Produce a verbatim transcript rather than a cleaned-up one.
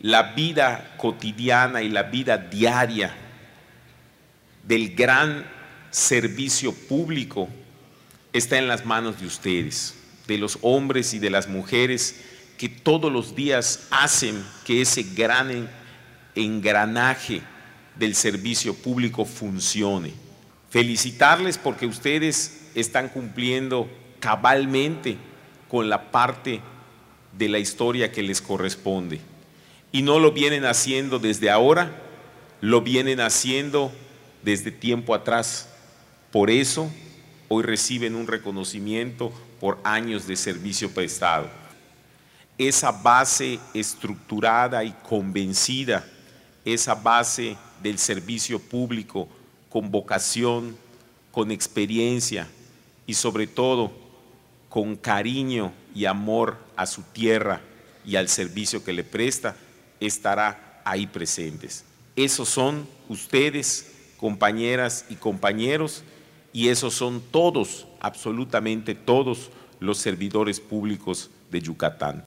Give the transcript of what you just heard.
la vida cotidiana y la vida diaria del gran servicio público está en las manos de ustedes, de los hombres y de las mujeres que todos los días hacen que ese gran engranaje del servicio público funcione. Felicitarles porque ustedes están cumpliendo cabalmente con la parte de la historia que les corresponde. Y no lo vienen haciendo desde ahora, lo vienen haciendo desde tiempo atrás. Por eso, hoy reciben un reconocimiento por años de servicio prestado. Esa base estructurada y convencida, esa base del servicio público con vocación, con experiencia y sobre todo con cariño y amor a su tierra y al servicio que le presta, estará ahí presentes. Esos son ustedes, compañeras y compañeros, y esos son todos, absolutamente todos, los servidores públicos de Yucatán.